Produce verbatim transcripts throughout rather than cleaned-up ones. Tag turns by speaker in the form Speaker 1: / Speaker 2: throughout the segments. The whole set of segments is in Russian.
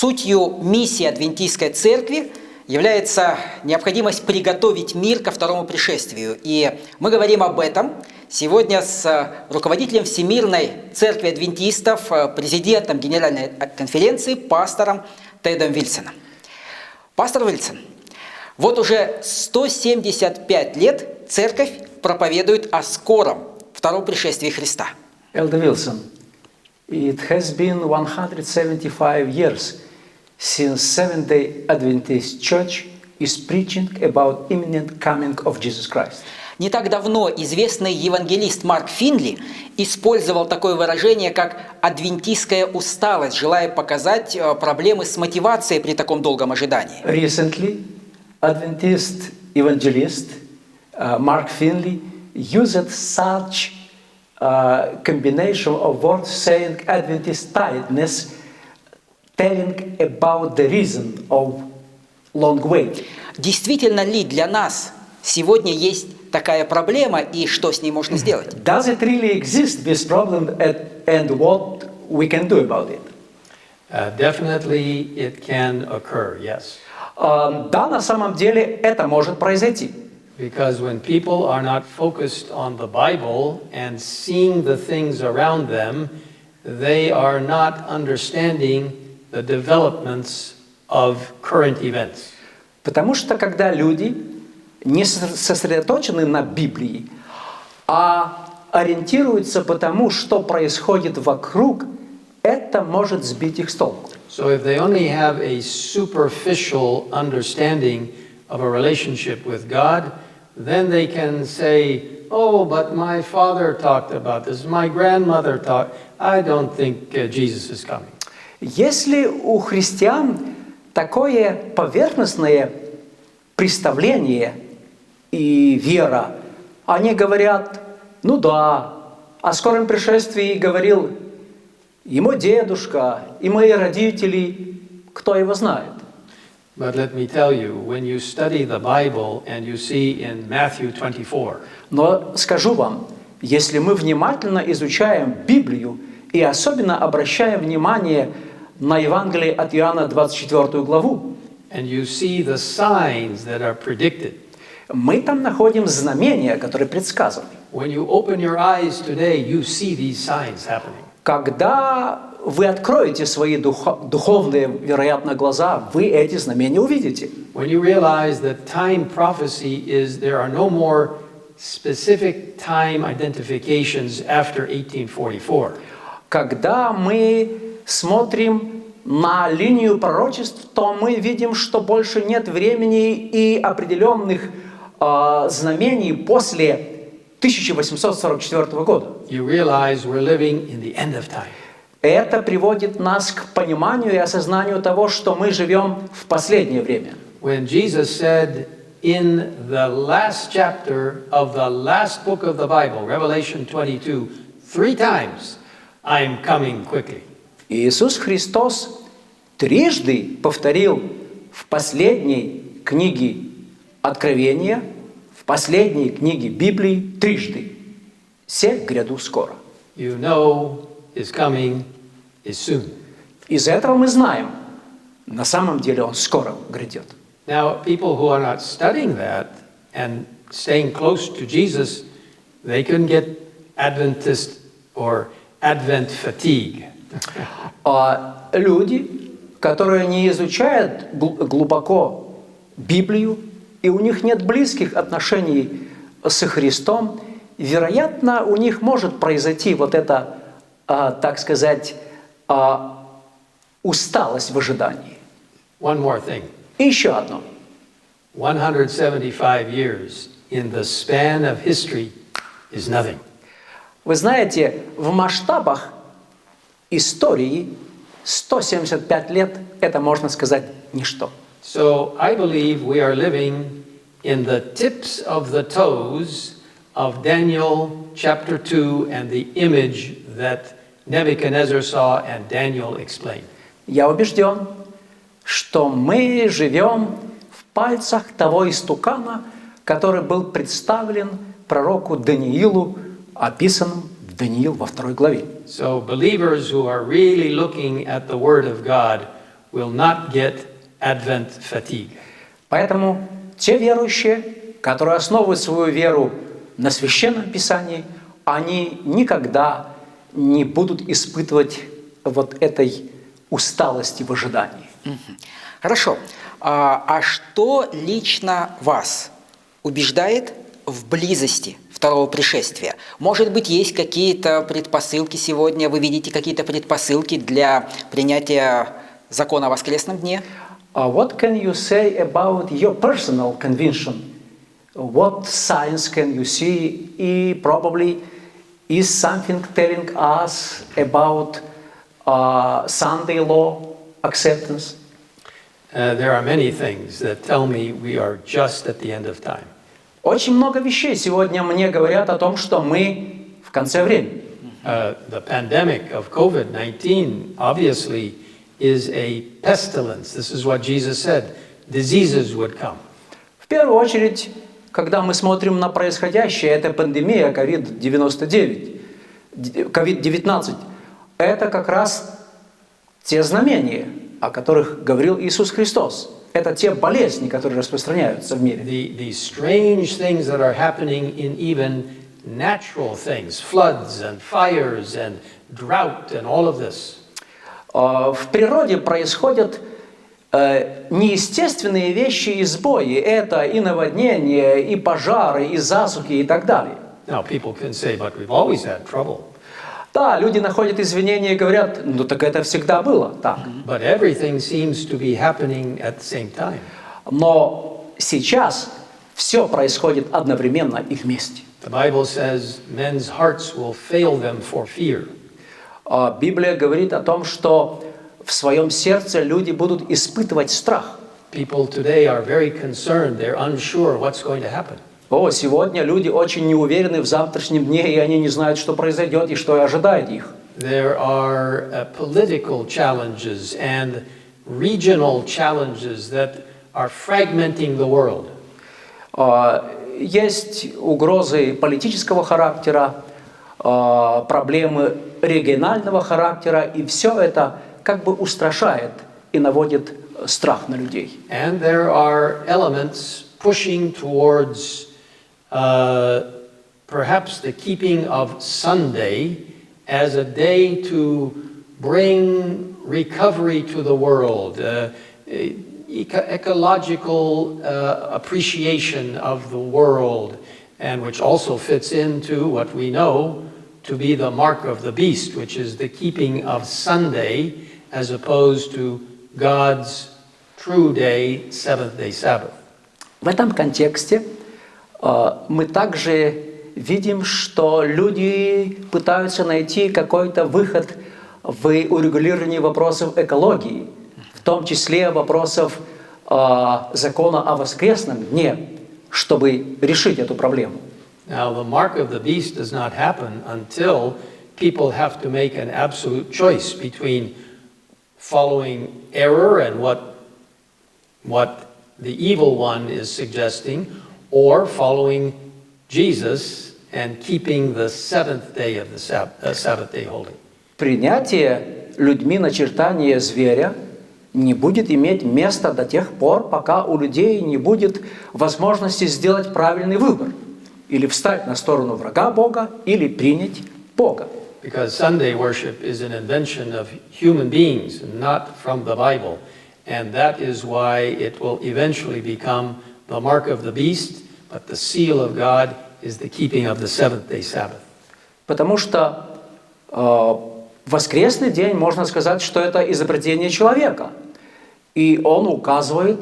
Speaker 1: Сутью миссии Адвентистской церкви является необходимость приготовить мир ко второму пришествию. И мы говорим об этом сегодня с руководителем Всемирной церкви адвентистов, президентом Генеральной конференции, пастором Тедом Вильсоном. Пастор Вильсон, вот уже сто семьдесят пять лет церковь проповедует о скором втором пришествии Христа.
Speaker 2: Elder Wilson, it has been one hundred seventy-five years since Seventh-day Adventist Church is preaching about imminent coming of Jesus Christ.
Speaker 1: Не так давно известный евангелист Марк Финли использовал такое выражение, как «адвентистская усталость», желая показать проблемы с мотивацией при таком долгом ожидании.
Speaker 2: Recently, Adventist evangelist uh, Mark Finley used such a combination of words saying Adventist tiredness, telling about the reason of long wait.
Speaker 1: Действительно ли для нас сегодня есть такая проблема и что с ней можно сделать?
Speaker 2: Does it really exist, this problem, and what we can do about it?
Speaker 3: Uh, definitely it can occur, yes.
Speaker 2: Uh, да, на самом деле это может произойти.
Speaker 3: Because when people are not focused on the Bible and seeing the things around them, they are not understanding the developments of current events.
Speaker 2: Потому что когда люди не сосредоточены на Библии, а ориентируются по тому, что происходит вокруг, это может сбить их с толку.
Speaker 3: So if they only have a superficial understanding of a relationship with God, then they can say, oh, but my father talked about this, my grandmother talked, I don't think uh, Jesus is coming.
Speaker 2: Если у христиан такое поверхностное представление и вера, они говорят, ну да, о скором пришествии говорил и мой дедушка, и мои родители, кто его знает.
Speaker 3: But let me tell you, when you study the Bible and you see in Matthew twenty-four,
Speaker 2: Но скажу вам, если мы внимательно изучаем Библию и особенно обращаем внимание на Евангелие от Иоанна двадцать четвёртую главу,
Speaker 3: and you see the signs that are predicted,
Speaker 2: мы там находим знамения, которые предсказаны.
Speaker 3: when you open your eyes today, you see these signs happening.
Speaker 2: Когда вы откроете свои духо- духовные, вероятно, глаза, вы эти знамения увидите.
Speaker 3: When you realize that time prophecy is there are no more specific time identifications after eighteen forty-four.
Speaker 2: Когда мы смотрим на линию пророчеств, то мы видим, что больше нет времени и определенных э, знамений после тысяча восемьсот сорок четвёртого года.
Speaker 3: You realize we're living in the end of time.
Speaker 2: Это приводит нас к пониманию и осознанию того, что мы живем в последнее время.
Speaker 3: When Jesus said in the last chapter of the last book of the Bible, Revelation twenty-two, three times, I am coming quickly.
Speaker 2: Иисус Христос трижды повторил в последней книге Откровения, в последней книге Библии трижды: «Се гряду скоро».
Speaker 3: You know is coming is soon.
Speaker 2: Из этого мы знаем, на самом деле Он скоро грядет.
Speaker 3: Now, people who are not studying that and staying close to Jesus, they can get Adventist or Advent fatigue.
Speaker 2: А люди, которые не изучают гл- глубоко Библию, и у них нет близких отношений со Христом, вероятно, у них может произойти вот эта, а, так сказать, а, усталость в ожидании.
Speaker 3: One more thing.
Speaker 2: И еще одно.
Speaker 3: one hundred seventy-five years in the span of history is nothing.
Speaker 2: Вы знаете, в масштабах истории сто семьдесят пять лет – это, можно сказать, ничто.
Speaker 3: So I believe we are living in the tips of the toes of Daniel chapter two and the image that Nebuchadnezzar saw and Daniel explained.
Speaker 2: Я убежден, что мы живем в пальцах того истукана, который был представлен пророку Даниилу, описанным в Даниил во второй главе.
Speaker 3: So believers who are really looking at the Word of God will not get Advent fatigue.
Speaker 2: Поэтому те верующие, которые основывают свою веру на Священном Писании, они никогда не будут испытывать вот этой усталости в ожидании.
Speaker 1: Хорошо. А, а что лично вас убеждает в близости второго пришествия? Может быть, есть какие-то предпосылки сегодня, вы видите какие-то предпосылки для принятия закона о воскресном дне?
Speaker 2: Uh, what can you say about your personal conviction? What signs can you see? И probably is something telling us about uh, Sunday law acceptance?
Speaker 3: Uh, there are many things that tell me we are just at the end of time.
Speaker 2: Очень много вещей сегодня мне говорят о том, что мы в конце времени.
Speaker 3: Uh, the pandemic of COVID nineteen obviously is a pestilence. This is what Jesus said. Diseases would come.
Speaker 2: В первую очередь, когда мы смотрим на происходящее, это пандемия ковид девяносто девять, ковид девятнадцать, это как раз те знамения, о которых говорил Иисус Христос. Это те болезни, которые распространяются в мире.
Speaker 3: The, the strange things that are happening in even natural things, floods and fires and drought and all of this.
Speaker 2: В природе происходят неестественные вещи и сбои. Это и наводнения, и пожары, и засухи, и так далее.
Speaker 3: Now people can say, but we've always had trouble.
Speaker 2: Да, люди находят извинения и говорят, ну так это всегда было так.
Speaker 3: But everything seems to be happening at the same time.
Speaker 2: Но сейчас все происходит одновременно и вместе.
Speaker 3: The Bible says men's hearts will fail them for fear.
Speaker 2: Библия говорит о том, что в своем сердце люди будут испытывать страх.
Speaker 3: People today are very concerned. They're unsure what's going to happen.
Speaker 2: О, сегодня люди очень неуверены в завтрашнем дне, и они не знают, что произойдет и что ожидает их.
Speaker 3: There are uh, political challenges and regional challenges that are fragmenting the world.
Speaker 2: Есть угрозы политического характера, проблемы регионального характера, и все это как бы устрашает и наводит страх на людей.
Speaker 3: And there are elements pushing towards uh, perhaps the keeping of Sunday as a day to bring recovery to the world, uh, eco- ecological uh, appreciation of the world, and which also fits into what we know to be the mark of the beast, which is the keeping of Sunday as opposed to God's true day, seventh-day Sabbath.
Speaker 2: В этом контексте э, мы также видим, что люди пытаются найти какой-то выход в урегулировании вопросов экологии, в том числе вопросов э, закона о воскресном дне, чтобы решить эту проблему.
Speaker 3: Now, the mark of the beast does not happen until people have to make an absolute choice between following error and what, what the evil one is suggesting, or following Jesus and keeping the seventh day of the Sab- uh, Sabbath day holy.
Speaker 2: Принятие людьми начертания зверя не будет иметь места до тех пор, пока у людей не будет возможности сделать правильный выбор. Или встать на сторону врага Бога, или принять Бога.
Speaker 3: Because Sunday worship is an invention of human beings, not from the Bible. And that is why it will eventually become the mark of the beast, but the seal of God is the keeping of the seventh-day Sabbath.
Speaker 2: Потому что э, воскресный день, можно сказать, что это изобретение человека. И он указывает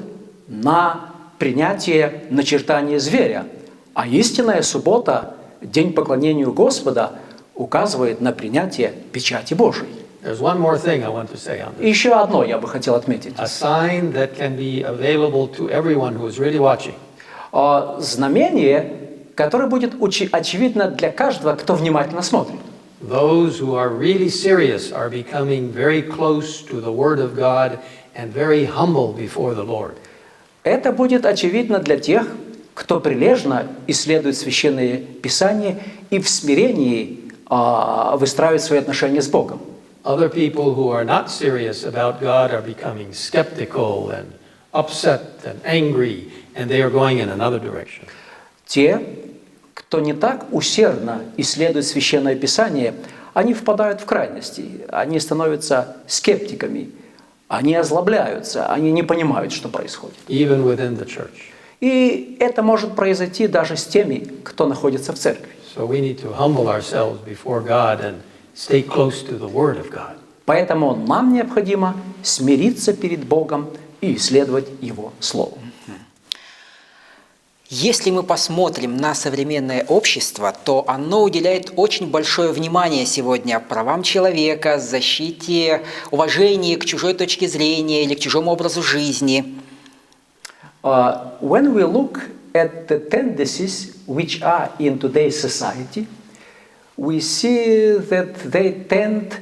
Speaker 2: на принятие начертания зверя. А истинная суббота, день поклонению Господа, указывает на принятие печати Божией.
Speaker 3: There's one more thing I want to say on
Speaker 2: И
Speaker 3: this.
Speaker 2: еще одно я бы хотел отметить.
Speaker 3: A sign that can be available to everyone who is really watching.
Speaker 2: Э, Знамение, которое будет учи- очевидно для каждого, кто внимательно смотрит.
Speaker 3: Those who are really serious are becoming very close to the Word of God and very humble before the Lord.
Speaker 2: Это будет очевидно для тех, кто прилежно исследует Священное Писание и в смирении а, выстраивает свои отношения с Богом.
Speaker 3: Other people who are not serious about God are becoming skeptical and upset and angry, and they are going in another direction.
Speaker 2: Те, кто не так усердно исследует Священное Писание, они впадают в крайности, они становятся скептиками, они озлобляются, они не понимают, что происходит.
Speaker 3: Even within the church.
Speaker 2: И это может произойти даже с теми, кто находится в церкви.
Speaker 3: So we need to humble ourselves before God and stay close to the Word of God.
Speaker 2: Поэтому нам необходимо смириться перед Богом и исследовать Его Слово.
Speaker 1: Если мы посмотрим на современное общество, то оно уделяет очень большое внимание сегодня правам человека, защите, уважению к чужой точке зрения или к чужому образу жизни.
Speaker 2: Uh, when we look at the tendencies which are in today's society, we see that they tend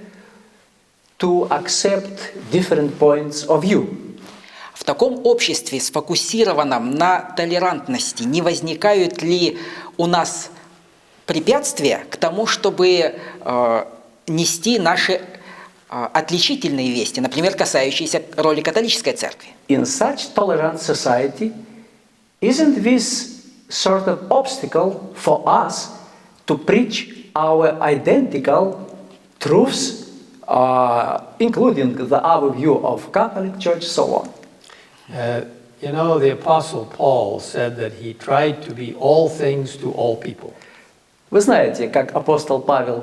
Speaker 2: to accept different points of view.
Speaker 1: В таком обществе, сфокусированном на толерантности, не возникают ли у нас препятствия к тому, чтобы э, нести наши э, отличительные вести, например, касающиеся роли католической церкви?
Speaker 2: In such tolerant society, isn't this sort of obstacle for us to preach our identical truths, uh, including the our view of Catholic Church, so on?
Speaker 3: Uh, you know, the Apostle Paul said that he tried to be all things to all people.
Speaker 2: Вы знаете, как апостол Павел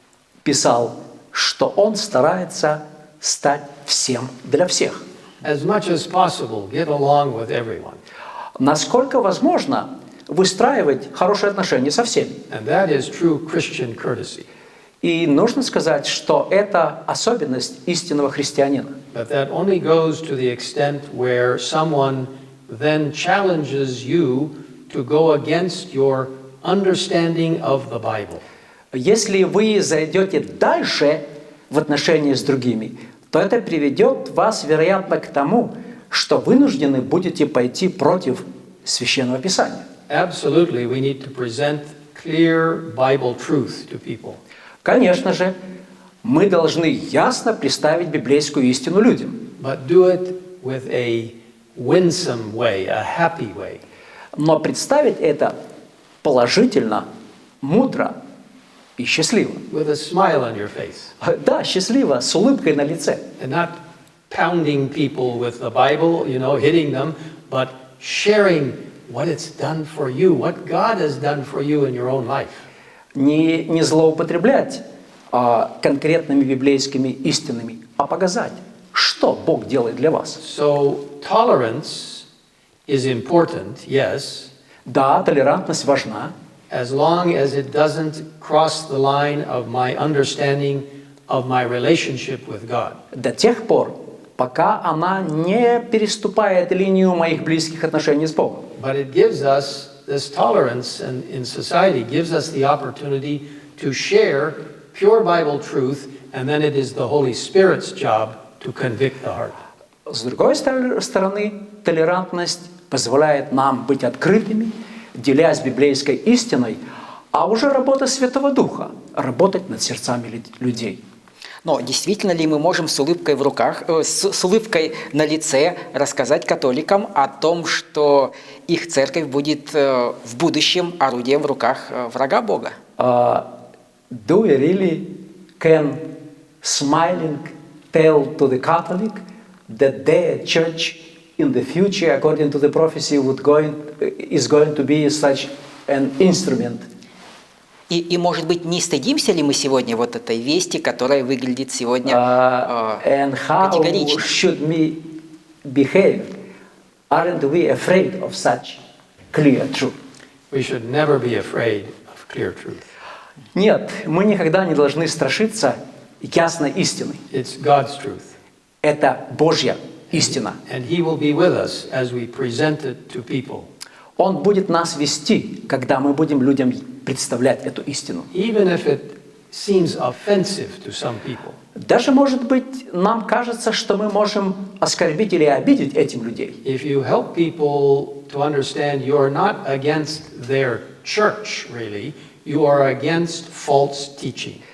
Speaker 2: писал, что он старается стать всем для всех.
Speaker 3: As much as possible, get along with everyone.
Speaker 2: Насколько возможно выстраивать хорошие отношения со всеми.
Speaker 3: And that is true Christian courtesy.
Speaker 2: И нужно сказать, что это особенность истинного христианина.
Speaker 3: But that only goes to the extent where someone then challenges you to go against your understanding of the Bible.
Speaker 2: Если вы зайдете дальше в отношении с другими, то это приведет вас, вероятно, к тому, что вынуждены будете пойти против Священного Писания.
Speaker 3: Absolutely, we need to present clear Bible truth to people.
Speaker 2: Конечно же, мы должны ясно представить библейскую истину людям.
Speaker 3: But do it with a winsome way, a happy way.
Speaker 2: Но представить это положительно, мудро и счастливо.
Speaker 3: With a smile on your face.
Speaker 2: Да, счастливо, с улыбкой на лице.
Speaker 3: And not pounding people with the Bible, you know, hitting them, but sharing what it's done for you, what God has done for you in your own life.
Speaker 2: Не, не злоупотреблять а, конкретными библейскими истинами, а показать, что Бог делает для вас.
Speaker 3: So tolerance is important, yes,
Speaker 2: Да, толерантность важна,
Speaker 3: as long as it doesn't cross the line of my understanding of my relationship with God.
Speaker 2: до тех пор, пока она не переступает линию моих близких отношений с Богом.
Speaker 3: But it gives us this tolerance in, in society, gives us the opportunity to share pure Bible truth, and then it is the Holy Spirit's job to convict the heart.
Speaker 2: С другой стороны, толерантность позволяет нам быть открытыми, делясь библейской истиной, а уже работа Святого Духа – работать над сердцами людей.
Speaker 1: Но действительно ли мы можем с улыбкой в руках, э, с, с улыбкой на лице рассказать католикам о том, что их церковь будет э, в будущем орудием в руках э, врага Бога?
Speaker 2: Uh, do we really can smiling tell to the Catholic that their church in the future, according to the prophecy, would going, is going to be such an instrument?
Speaker 1: И, и, может быть, не стыдимся ли мы сегодня вот этой вести, которая выглядит сегодня
Speaker 2: Uh,
Speaker 1: э,
Speaker 2: and how
Speaker 1: категорично?
Speaker 2: should we behave? Aren't we afraid of such clear truth?
Speaker 3: We should never be afraid of clear truth.
Speaker 2: Нет, мы никогда не должны страшиться ясной истины.
Speaker 3: It's God's truth.
Speaker 2: Это Божья истина.
Speaker 3: And He will be with us as we present it to people.
Speaker 2: Он будет нас вести, когда мы будем людям представлять эту истину.
Speaker 3: Even if it seems offensive to some people.
Speaker 2: Даже, может быть, нам кажется, что мы можем оскорбить или обидеть этим людей.
Speaker 3: If you help people to understand you're not against their church, really, you are against false teaching.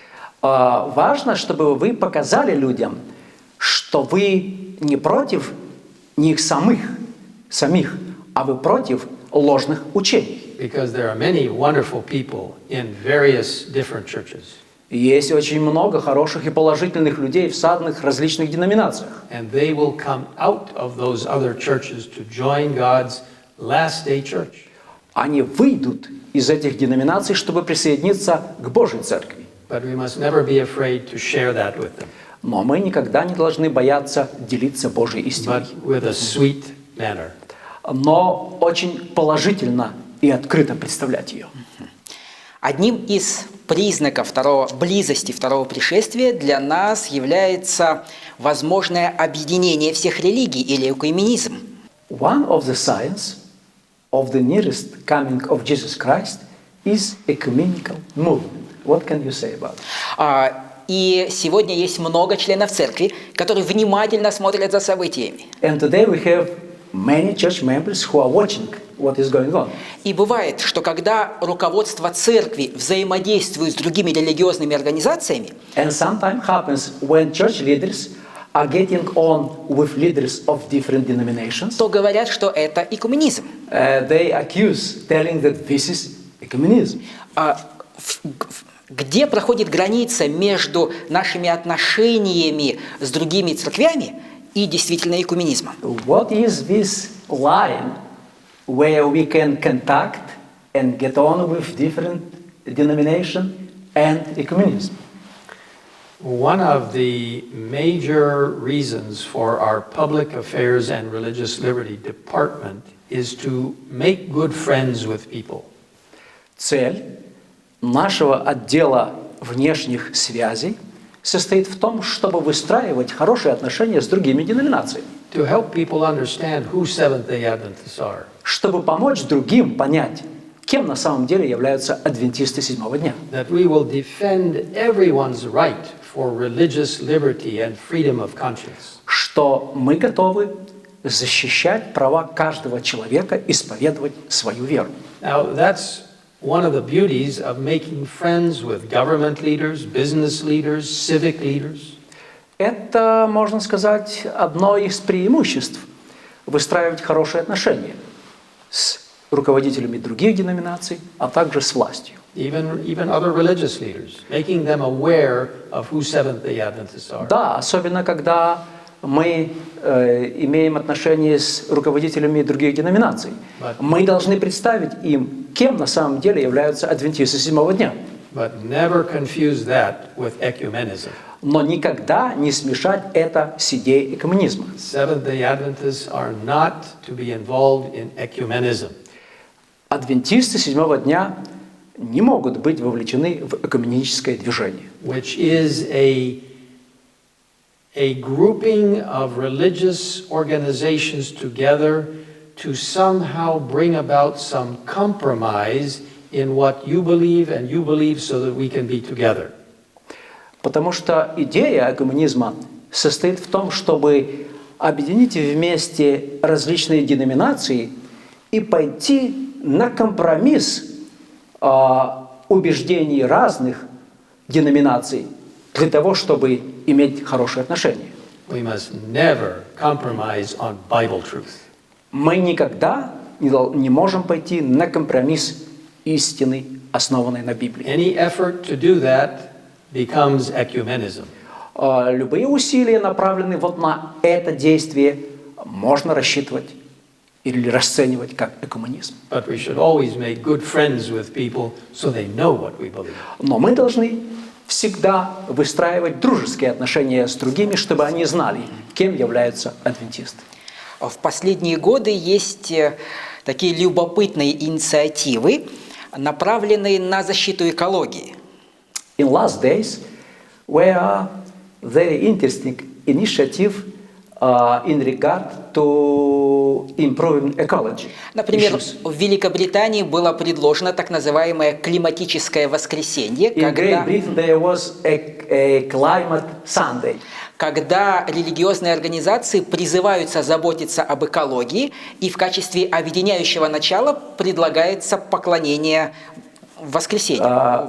Speaker 2: А, важно, чтобы вы показали людям, что вы не против них самих, самих, а вы против ложных учений.
Speaker 3: Because there are many wonderful people in various different churches.
Speaker 2: Есть очень много хороших и положительных людей в самых различных деноминациях.
Speaker 3: And they will come out of those other churches to join God's last day church.
Speaker 2: Они выйдут из этих деноминаций, чтобы присоединиться к Божьей Церкви.
Speaker 3: But we must never be afraid to share that with them.
Speaker 2: Но мы никогда не должны бояться делиться Божьей истиной.
Speaker 3: But with a sweet manner.
Speaker 2: Но очень положительно и открыто представлять ее.
Speaker 1: Одним из признаков второго, близости второго пришествия для нас является возможное объединение всех религий или экуменизм.
Speaker 2: One of the signs of the nearest coming of Jesus Christ is ecumenical movement. What can you say about it?
Speaker 1: А, И сегодня есть много членов церкви, которые внимательно смотрят за событиями.
Speaker 2: And today we have many church members who are watching what is going on.
Speaker 1: И бывает, что когда руководство церкви взаимодействует с другими религиозными организациями,
Speaker 2: And sometimes happens when church leaders are getting on with leaders of different denominations.
Speaker 1: то говорят, что это экуменизм.
Speaker 2: Uh, they accuse, telling that this is ecumenism.
Speaker 1: А, в- в- где проходит граница между нашими отношениями с другими церквями и действительно экуменизмом?
Speaker 2: What is this line where we can contact and get on with different denomination and ecumenism?
Speaker 3: One of the major reasons for our Public Affairs and Religious Liberty Department is to make good friends with people.
Speaker 2: Цель нашего отдела внешних связей состоит в том, чтобы выстраивать хорошие отношения с другими деноминациями,
Speaker 3: To help people understand who Seventh-day Adventists are.
Speaker 2: чтобы помочь другим понять, кем на самом деле являются адвентисты седьмого дня.
Speaker 3: That we will defend everyone's right for religious liberty and freedom of conscience.
Speaker 2: Что мы готовы защищать права каждого человека исповедовать свою веру.
Speaker 3: Now, that's one of the beauties of making friends with government leaders, business leaders, civic leaders.
Speaker 2: Это, можно сказать, одно из преимуществ – выстраивать хорошие отношения с руководителями других деноминаций, а также с властью.
Speaker 3: Even, even other religious leaders, making them aware of who Seventh-day Adventists are.
Speaker 2: Да, особенно когда мы э, имеем отношения с руководителями других деноминаций.
Speaker 3: But-
Speaker 2: Мы должны представить им, кем на самом деле являются адвентисты седьмого дня.
Speaker 3: But never confuse that with ecumenism.
Speaker 2: Но никогда не смешать это с идеей экуменизма.
Speaker 3: Seventh-day Adventists are not to be involved in ecumenism.
Speaker 2: Адвентисты седьмого дня не могут быть вовлечены в экуменическое движение.
Speaker 3: Which is a, a grouping of religious organizations together to somehow bring about some compromise in what you believe and you believe so that we can be together.
Speaker 2: Потому что идея экуменизма состоит в том, чтобы объединить вместе различные деноминации и пойти на компромисс а, убеждений разных деноминаций для того, чтобы иметь хорошие отношения.
Speaker 3: We must never compromise on Bible truth.
Speaker 2: Мы никогда не, дол- не можем пойти на компромисс истины, основанной на Библии.
Speaker 3: Any effort to do that becomes ecumenism.
Speaker 2: А, любые усилия, направленные вот на это действие, можно рассчитывать или расценивать как экуменизм.
Speaker 3: But we should always make good friends with people so they know what we believe.
Speaker 2: Но мы должны всегда выстраивать дружеские отношения с другими, чтобы они знали, кем являются адвентисты.
Speaker 1: В последние годы есть э, такие любопытные инициативы, направленные на защиту экологии.
Speaker 2: In last days, there are very interesting initiative uh, in regard to improving ecology
Speaker 1: Например,
Speaker 2: issues.
Speaker 1: в Великобритании было предложено так называемое климатическое воскресенье,
Speaker 2: In Great
Speaker 1: когда,
Speaker 2: Britain, there was a, a climate Sunday,
Speaker 1: когда религиозные организации призываются заботиться об экологии, и в качестве объединяющего начала предлагается поклонение в воскресенье.
Speaker 2: А,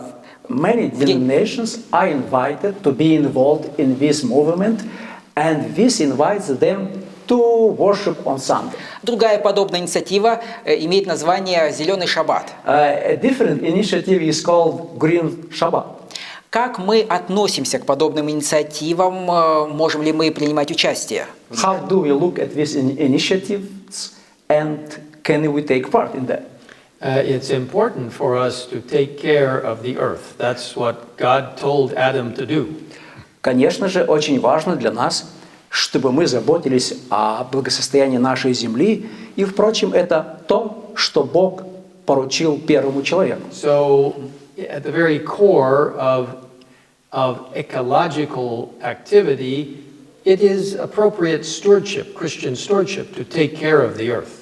Speaker 2: Many denominations are invited to be involved in this movement, and this invites them to worship on Sunday.
Speaker 1: Другая подобная инициатива э, имеет название «Зеленый шаббат».
Speaker 2: Uh, a different initiative is called Green Shabbat.
Speaker 1: Как мы относимся к подобным инициативам? Э, Можем ли мы принимать участие?
Speaker 2: How do we look at these in- initiatives, and can we take part in that?
Speaker 3: Uh, it's important for us to take care of the earth. That's what God told Adam to do.
Speaker 2: Конечно же, очень важно для нас, чтобы мы заботились о благосостоянии нашей земли, и, впрочем, это то, что Бог поручил первому человеку.
Speaker 3: So, at the very core of, of ecological activity, it is appropriate stewardship, Christian stewardship, to take care of the earth.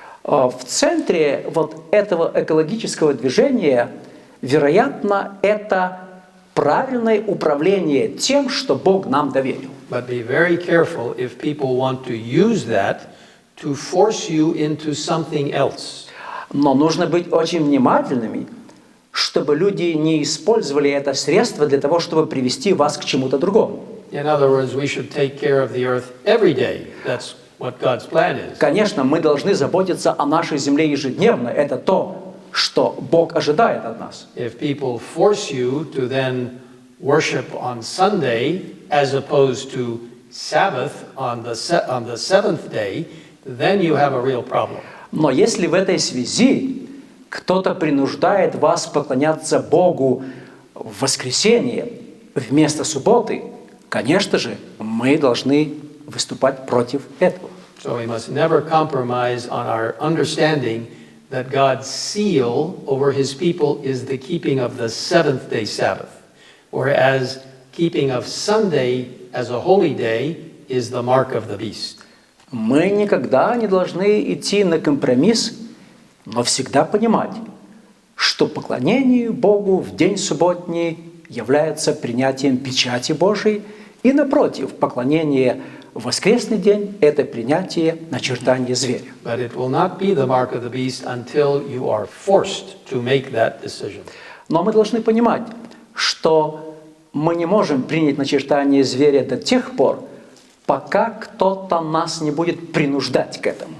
Speaker 2: А В центре вот этого экологического движения, вероятно, это правильное управление тем, что Бог нам доверил.
Speaker 3: But be very careful if people want to use that to force you into something else.
Speaker 2: Но нужно быть очень внимательными, чтобы люди не использовали это средство для того, чтобы привести вас к чему-то другому.
Speaker 3: In other words, we should take care of the earth every day. That's what God's plan is.
Speaker 2: Конечно, мы должны заботиться о нашей земле ежедневно. Это то, что Бог ожидает от нас.
Speaker 3: If people force you to then worship on Sunday as opposed to Sabbath on the, se- on the seventh day, then you have a real problem.
Speaker 2: Но если в этой связи кто-то принуждает вас поклоняться Богу в воскресенье вместо субботы, конечно же, мы должны выступать против этого.
Speaker 3: So we must never compromise on our understanding that God's seal over his people is the keeping of the seventh day Sabbath, whereas keeping of Sunday as a holy day is the mark of the beast.
Speaker 2: Мы никогда не должны идти на компромисс, но всегда понимать, что поклонение Богу в день субботний является принятием печати Божией, и напротив, поклонение в воскресный день – это принятие начертания зверя.
Speaker 3: But it will not be the mark of the beast until you are forced to make that decision.
Speaker 2: Но мы должны понимать, что мы не можем принять начертание зверя до тех пор, пока кто-то нас не будет принуждать к этому.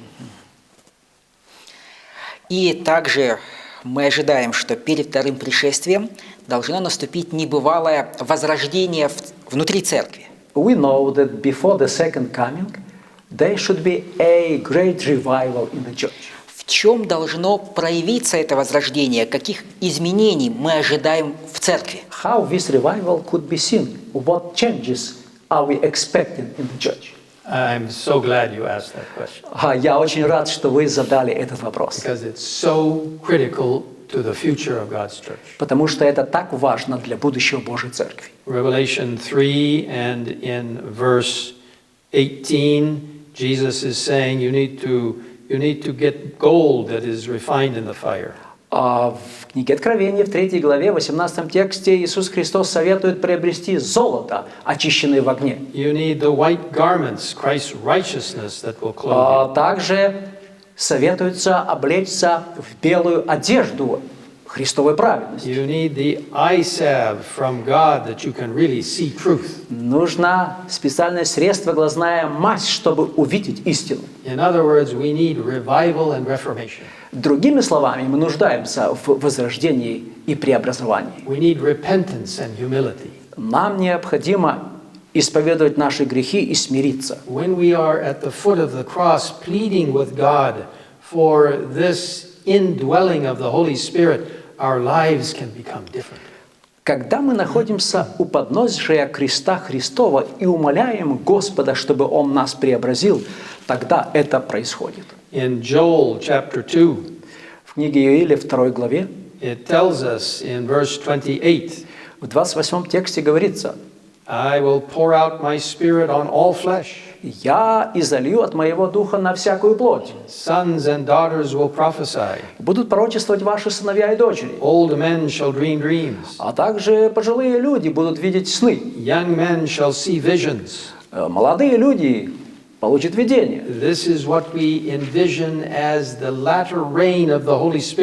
Speaker 1: И также мы ожидаем, что перед вторым пришествием должно наступить небывалое возрождение в- внутри церкви.
Speaker 2: We know that before the second coming, there should be a great revival in the church.
Speaker 1: В чем должно проявиться это возрождение? Каких изменений мы ожидаем в церкви?
Speaker 2: How this revival could be seen? What changes are we expecting in the church?
Speaker 3: I'm so glad you asked that question
Speaker 2: А, Я очень рад, что вы задали этот вопрос,
Speaker 3: because it's so critical to the future of God's church.
Speaker 2: потому что это так важно для будущего Божьей Церкви.
Speaker 3: Revelation three and in verse eighteen, Jesus is saying you need to you need to get gold that is refined in the fire.
Speaker 2: А в книге Откровения, в третьей главе, в восемнадцатом тексте, Иисус Христос советует приобрести золото, очищенное в огне.
Speaker 3: You need the white garments, Christ's righteousness that will clothe
Speaker 2: А
Speaker 3: you.
Speaker 2: также советуется облечься в белую одежду Христовой праведности.
Speaker 3: You need the eye salve from God that you can really see truth.
Speaker 2: Нужно специальное средство, глазная мазь, чтобы увидеть истину.
Speaker 3: In other words, we need revival and reformation.
Speaker 2: Другими словами, мы нуждаемся в возрождении и преобразовании.
Speaker 3: We need repentance and humility.
Speaker 2: Нам необходимо исповедовать наши грехи и смириться.
Speaker 3: When we are at the foot of the cross pleading with God for this indwelling of the Holy Spirit, our lives can become different.
Speaker 2: Когда мы находимся у подножия креста Христова и умоляем Господа, чтобы Он нас преобразил, тогда это происходит.
Speaker 3: In Joel chapter two,
Speaker 2: В книге Иоиля второй главе,
Speaker 3: it tells us in verse twenty-eight,
Speaker 2: в двадцать восьмом тексте говорится:
Speaker 3: I will pour out my spirit on all flesh.
Speaker 2: «Я изолью от моего духа на всякую плоть.
Speaker 3: Sons and daughters will prophesy.
Speaker 2: Будут пророчествовать ваши сыновья и дочери,
Speaker 3: Old men shall dream dreams.
Speaker 2: а также пожилые люди будут видеть сны.
Speaker 3: Young men shall see visions.
Speaker 2: Э, Молодые люди получат видение».
Speaker 3: This is what we envision as the latter rain of the Holy Spirit.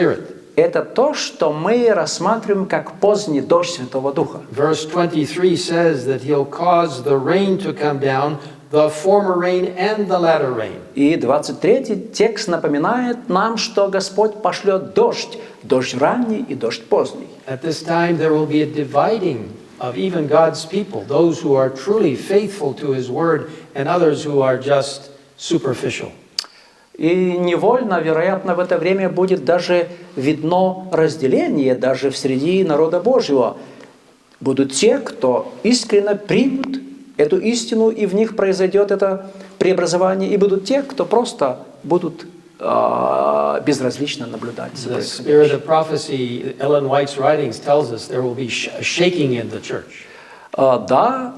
Speaker 2: это то, что мы рассматриваем как поздний дождь Святого Духа.
Speaker 3: Verse twenty-three says that he'll cause the rain to come down, the former rain and the latter rain.
Speaker 2: И двадцать третий текст напоминает нам, что Господь пошлет дождь, дождь ранний и дождь поздний.
Speaker 3: At this time there will be a dividing of even God's people, those who are truly faithful to His word and others who are just superficial.
Speaker 2: И невольно, вероятно, в это время будет даже видно разделение даже в среди народа Божьего. Будут те, кто искренне примут эту истину, и в них произойдет это преобразование, и будут те, кто просто будут э, безразлично наблюдать за
Speaker 3: The spirit
Speaker 2: происходящим.
Speaker 3: of prophecy, Ellen White's writings tells us there will be sh- a shaking in the church.
Speaker 2: А, да,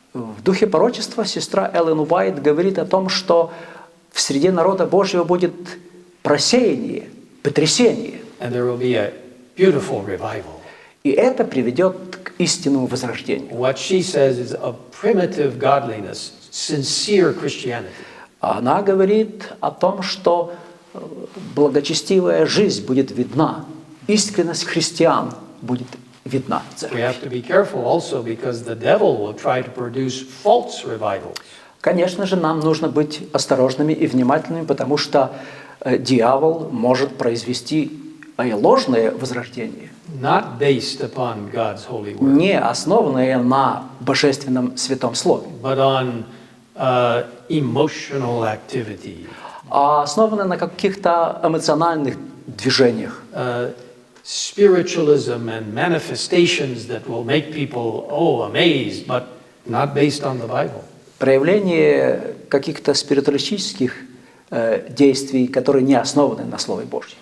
Speaker 2: в духе пророчества сестра Эллен Уайт говорит о том, что в среде народа Божьего будет просеяние, потрясение.
Speaker 3: And there will be a beautiful revival.
Speaker 2: И это приведет к истинному возрождению.
Speaker 3: What she says is a primitive godliness, sincere Christianity.
Speaker 2: Она говорит о том, что э, благочестивая жизнь будет видна, искренность христиан будет видна в
Speaker 3: We
Speaker 2: церкви.
Speaker 3: have to be careful also because the devil will try to produce false revivals.
Speaker 2: Конечно же, нам нужно быть осторожными и внимательными, потому что э, дьявол может произвести э, ложное возрождение,
Speaker 3: Not based upon God's holy word,
Speaker 2: не основанное на божественном святом слове,
Speaker 3: but on uh, emotional activity,
Speaker 2: а основанное на каких-то эмоциональных движениях.
Speaker 3: uh, spiritualism and manifestations that will make people, oh, amazed, but not based on the Bible.
Speaker 2: Проявление каких-то спиритуалистических э, действий, которые не основаны на Слове Божьем.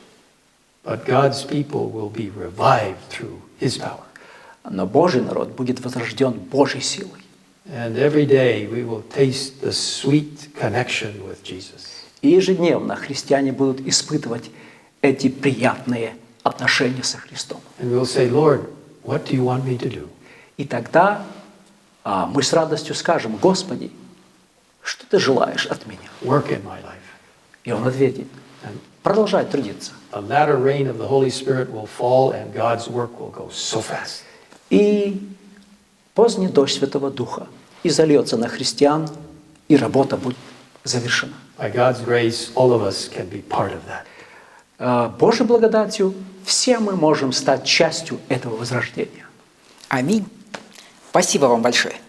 Speaker 3: But God's people will be revived through His power.
Speaker 2: Но Божий народ будет возрожден Божьей силой.
Speaker 3: And every day we will taste the sweet connection with Jesus.
Speaker 2: И ежедневно христиане будут испытывать эти приятные отношения со Христом.
Speaker 3: And we'll say, Lord, what do you want me to do?
Speaker 2: И тогда а, мы с радостью скажем: Господи, что Ты желаешь от меня?
Speaker 3: Work in my life.
Speaker 2: И Он ответит:
Speaker 3: And
Speaker 2: продолжай трудиться.
Speaker 3: the latter rain of the Holy Spirit will fall and God's work will go so fast.
Speaker 2: И поздний дождь Святого Духа изольется на христиан, и работа будет завершена.
Speaker 3: By God's grace, all of us can be part of that.
Speaker 2: А, Божьей благодатью все мы можем стать частью этого возрождения.
Speaker 1: Аминь. Спасибо вам большое.